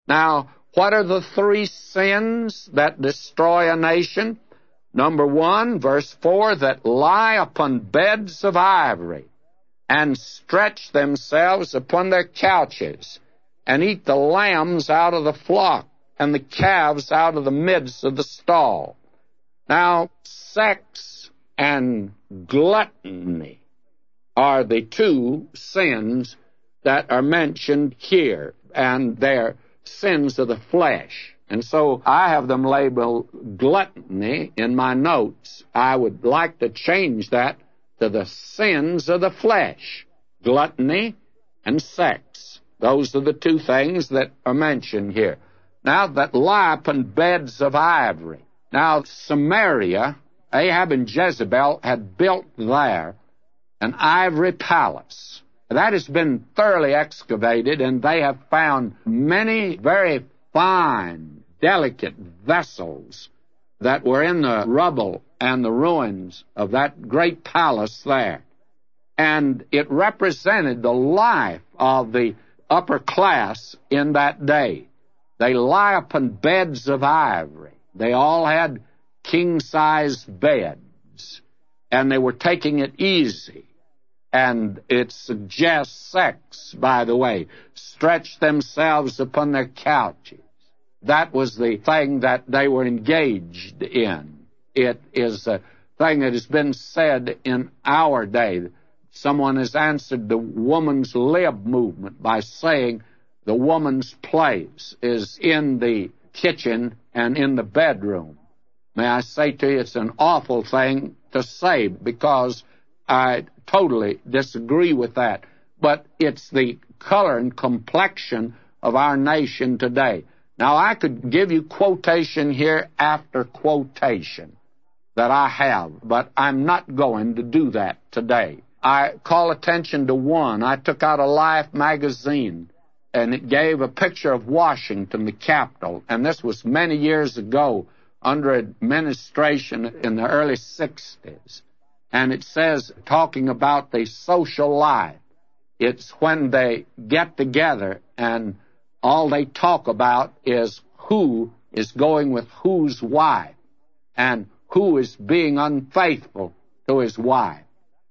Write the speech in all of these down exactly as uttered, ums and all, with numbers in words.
Now, what are the three sins that destroy a nation? Number one, verse four, that lie upon beds of ivory, and stretch themselves upon their couches, and eat the lambs out of the flock, and the calves out of the midst of the stall. Now, sex and gluttony are the two sins that are mentioned here, and they're sins of the flesh. And so I have them labeled gluttony in my notes. I would like to change that to the sins of the flesh, gluttony and sex. Those are the two things that are mentioned here. Now, that lie upon beds of ivory. Now, Samaria, Ahab and Jezebel had built there an ivory palace. That has been thoroughly excavated, and they have found many very fine, delicate vessels that were in the rubble and the ruins of that great palace there. And it represented the life of the upper class in that day. They lie upon beds of ivory. They all had king-size beds, and they were taking it easy. And it suggests sex, by the way. Stretch themselves upon their couches. That was the thing that they were engaged in. It is a thing that has been said in our day. Someone has answered the woman's lib movement by saying the woman's place is in the kitchen and in the bedroom. May I say to you, it's an awful thing to say, because I totally disagree with that. But it's the color and complexion of our nation today. Now, I could give you quotation here after quotation that I have, but I'm not going to do that today. I call attention to one. I took out a Life magazine, and it gave a picture of Washington, the capital, and this was many years ago under administration in the early sixties. And it says, talking about the social life, it's when they get together and all they talk about is who is going with whose wife and who is being unfaithful to his wife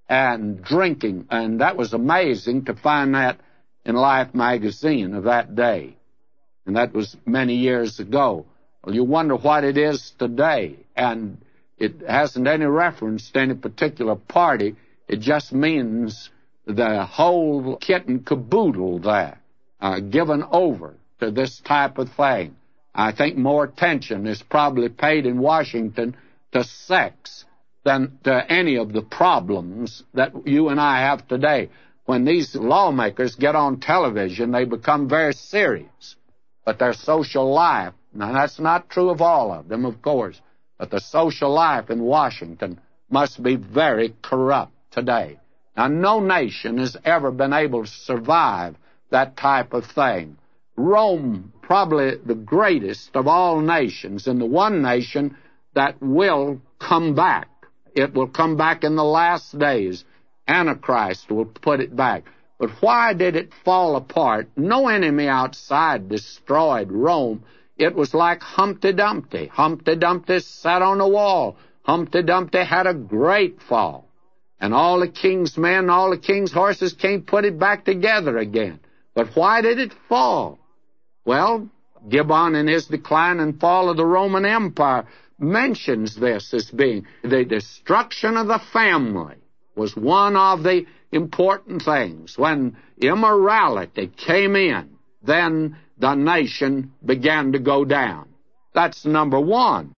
and drinking. And that was amazing to find that in Life magazine of that day. And that was many years ago. Well, you wonder what it is today. And it hasn't any reference to any particular party. It just means the whole kit and caboodle there, uh, given over to this type of thing. I think more attention is probably paid in Washington to sex than to any of the problems that you and I have today. When these lawmakers get on television, they become very serious. But their social life, now that's not true of all of them, of course, but the social life in Washington must be very corrupt today. Now, no nation has ever been able to survive that type of thing. Rome, probably the greatest of all nations, and the one nation that will come back. It will come back in the last days. Antichrist will put it back. But why did it fall apart? No enemy outside destroyed Rome. It was like Humpty Dumpty. Humpty Dumpty sat on a wall. Humpty Dumpty had a great fall. And all the king's men, all the king's horses came put it back together again. But why did it fall? Well, Gibbon in his Decline and Fall of the Roman Empire mentions this as being the destruction of the family was one of the important things. When immorality came in, then the nation began to go down. That's number one.